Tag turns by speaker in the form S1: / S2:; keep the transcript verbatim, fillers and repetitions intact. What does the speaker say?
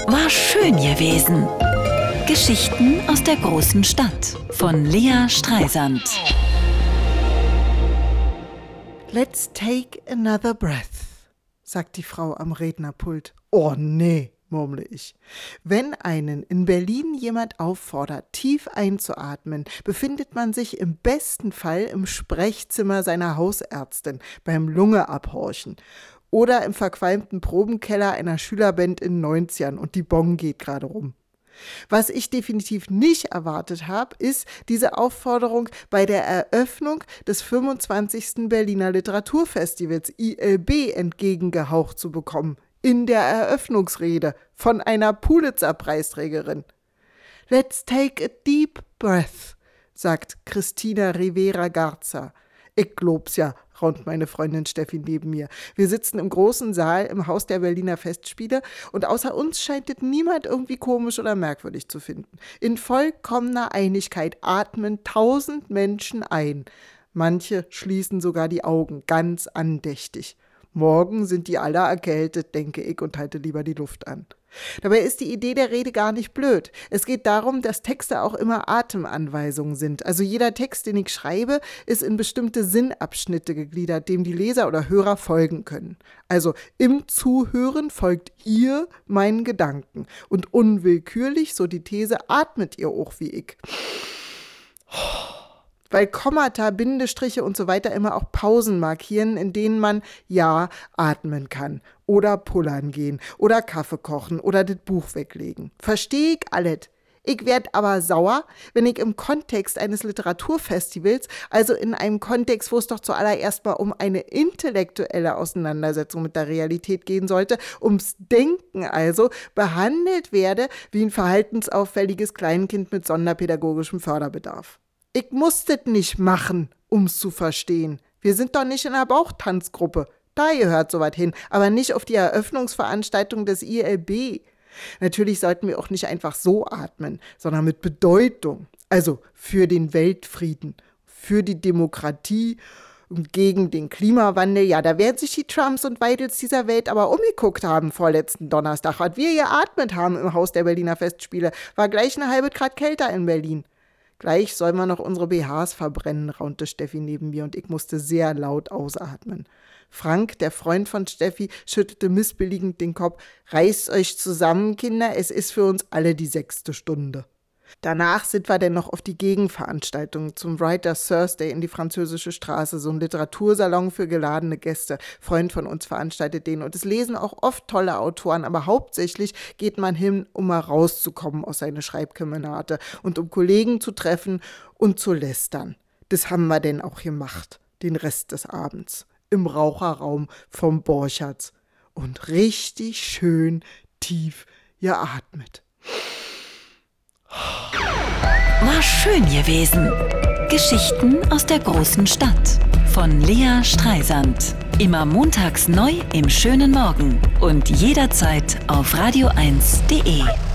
S1: War schön gewesen. Geschichten aus der großen Stadt von Lea Streisand.
S2: Let's take another breath, sagt die Frau am Rednerpult. Oh nee, murmle ich. Wenn einen in Berlin jemand auffordert, tief einzuatmen, befindet man sich im besten Fall im Sprechzimmer seiner Hausärztin beim Lunge abhorchen. Oder im verqualmten Probenkeller einer Schülerband in den neunzigern und die Bon geht gerade rum. Was ich definitiv nicht erwartet habe, ist diese Aufforderung bei der Eröffnung des fünfundzwanzigsten Berliner Literaturfestivals I L B entgegengehaucht zu bekommen. In der Eröffnungsrede von einer Pulitzer-Preisträgerin. Let's take a deep breath, sagt Christina Rivera Garza. Ich glaub's ja, raunt meine Freundin Steffi neben mir. Wir sitzen im großen Saal im Haus der Berliner Festspiele und außer uns scheint es niemand irgendwie komisch oder merkwürdig zu finden. In vollkommener Einigkeit atmen tausend Menschen ein. Manche schließen sogar die Augen, ganz andächtig. Morgen sind die alle erkältet, denke ich und halte lieber die Luft an. Dabei ist die Idee der Rede gar nicht blöd. Es geht darum, dass Texte auch immer Atemanweisungen sind. Also jeder Text, den ich schreibe, ist in bestimmte Sinnabschnitte gegliedert, dem die Leser oder Hörer folgen können. Also im Zuhören folgt ihr meinen Gedanken. Und unwillkürlich, so die These, atmet ihr auch wie ich. Weil Kommata, Bindestriche und so weiter immer auch Pausen markieren, in denen man ja atmen kann oder pullern gehen oder Kaffee kochen oder das Buch weglegen. Versteh ich alles. Ich werd aber sauer, wenn ich im Kontext eines Literaturfestivals, also in einem Kontext, wo es doch zuallererst mal um eine intellektuelle Auseinandersetzung mit der Realität gehen sollte, ums Denken also, behandelt werde wie ein verhaltensauffälliges Kleinkind mit sonderpädagogischem Förderbedarf. Ich muss das nicht machen, um's zu verstehen. Wir sind doch nicht in einer Bauchtanzgruppe. Da gehört sowas hin, aber nicht auf die Eröffnungsveranstaltung des I L B. Natürlich sollten wir auch nicht einfach so atmen, sondern mit Bedeutung. Also für den Weltfrieden, für die Demokratie und gegen den Klimawandel. Ja, da werden sich die Trumps und Weidels dieser Welt aber umgeguckt haben vorletzten Donnerstag. Was wir geatmet haben im Haus der Berliner Festspiele, war gleich eine halbe Grad kälter in Berlin. Gleich soll man noch unsere B Hs verbrennen, raunte Steffi neben mir und ich musste sehr laut ausatmen. Frank, der Freund von Steffi, schüttelte missbilligend den Kopf. Reißt euch zusammen, Kinder, es ist für uns alle die sechste Stunde. Danach sind wir dann noch auf die Gegenveranstaltung zum Writers Thursday in die Französische Straße, so ein Literatursalon für geladene Gäste. Freund von uns veranstaltet den und es lesen auch oft tolle Autoren, aber hauptsächlich geht man hin, um mal rauszukommen aus seiner Schreibkemenate und um Kollegen zu treffen und zu lästern. Das haben wir denn auch gemacht, den Rest des Abends, im Raucherraum vom Borchertz und richtig schön tief geatmet.
S1: War schön gewesen. Geschichten aus der großen Stadt von Lea Streisand. Immer montags neu im schönen Morgen und jederzeit auf radio eins punkt de.